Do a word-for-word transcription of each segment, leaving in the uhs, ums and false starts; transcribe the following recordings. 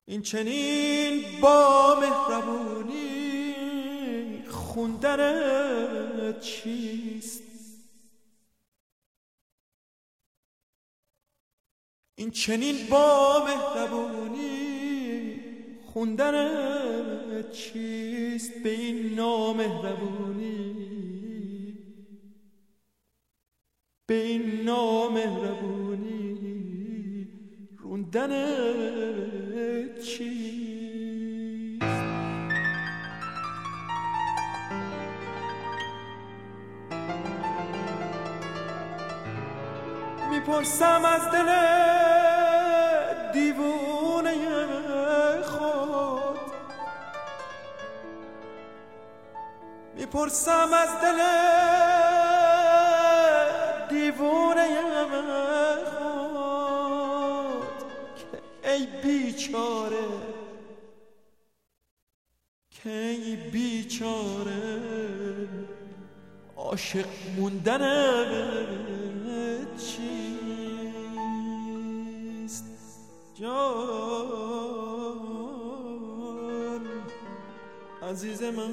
این چنین با مهربونی خوندن چیست؟ این چنین با مهربونی خوندن چیست؟ به این نامهربونی به این نامهربونی روندن چیست؟ میپرسم از دل دیوونه خود، میپرسم از دل دیوونه خود که ای بیچاره، که ای بیچاره عاشق موندن چیست؟ جان عزیز من،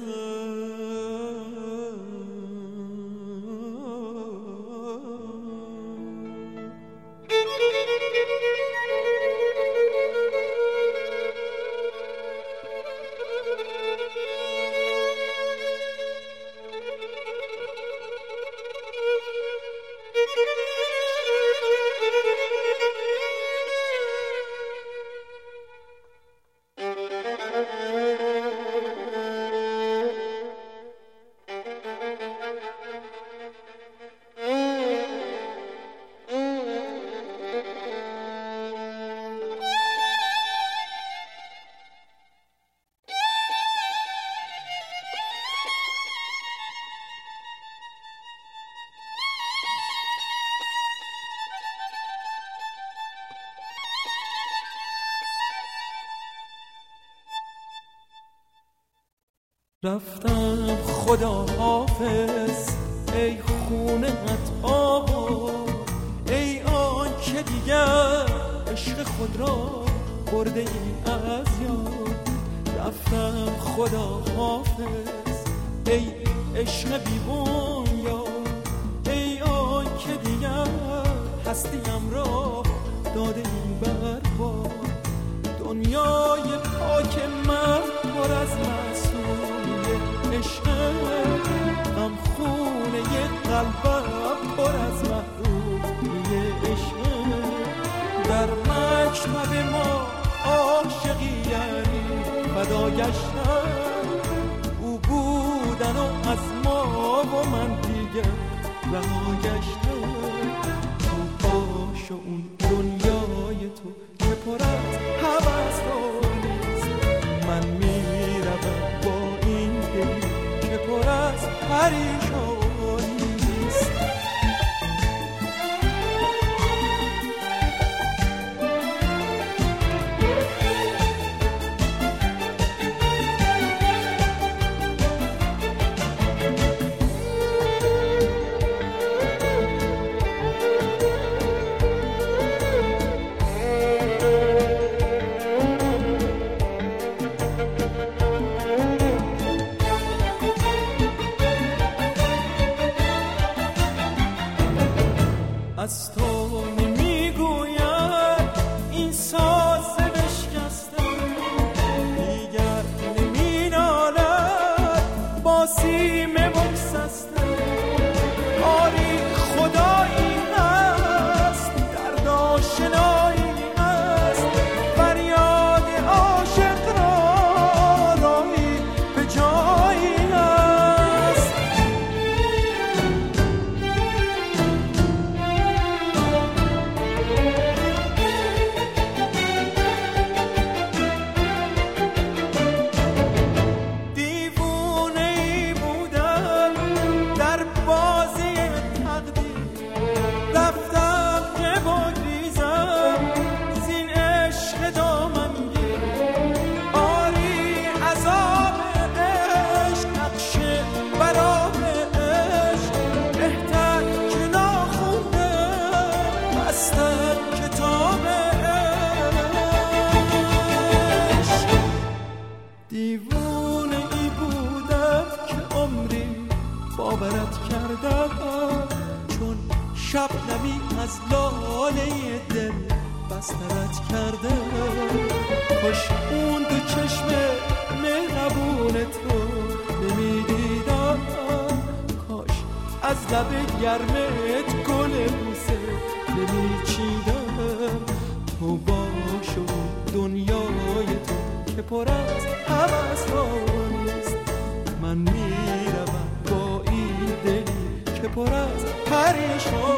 رفتم خدا حافظ ای خونت آباد، ای آن که دیگر عشق خود را برده ای از یاد. رفتم خدا حافظ ای عشق بیبون یاد، ای آن که دیگر هستیم را داده ای برباد. دنیای پاک من پر از عشق، غم خونه قلبم پر از محرومی عشق. در مکتب ما عاشقی یعنی فدا گشتن، او بودن و از ما و من دیگه رها گشتن. تو باش و اون دنیای تو که پر از هوس نیست، من میروم با این دل که پر از پریشانیست. از لاله دل بسترت کرده. کاش اون دو چشم مهربون تو نمیدیدم، کاش از لب گرمت گل بوسه نمیچیدم. تو باش و دنیای تو که پر از هوس ها نیست، من میروم با این دلی که پر از پریشان.